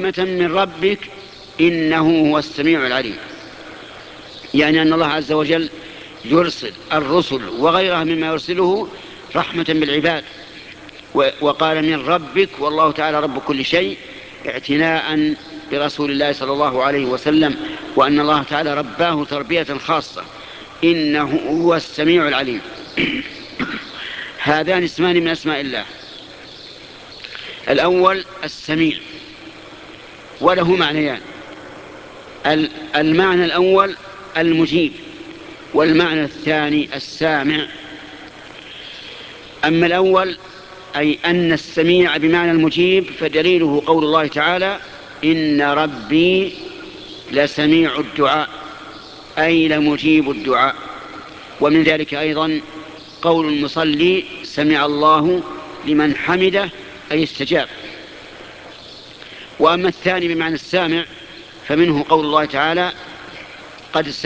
رحمة من ربك إنه هو السميع العليم، يعني أن الله عز وجل يرسل الرسل وغيرها مما يرسله رحمة بالعباد. وقال من ربك، والله تعالى رب كل شيء، اعتناء برسول الله صلى الله عليه وسلم، وأن الله تعالى رباه تربية خاصة. إنه هو السميع العليم. هذان اسمان من أسماء الله. الأول السميع، وله معنيان. المعنى الأول المجيب، والمعنى الثاني السامع. أما الأول أي أن السميع بمعنى المجيب، فدليله قول الله تعالى إن ربي لسميع الدعاء، أي لمجيب الدعاء. ومن ذلك أيضا قول المصلي سمع الله لمن حمده، أي استجاب. وأما الثاني بمعنى السامع، فمنه قول الله تعالى قد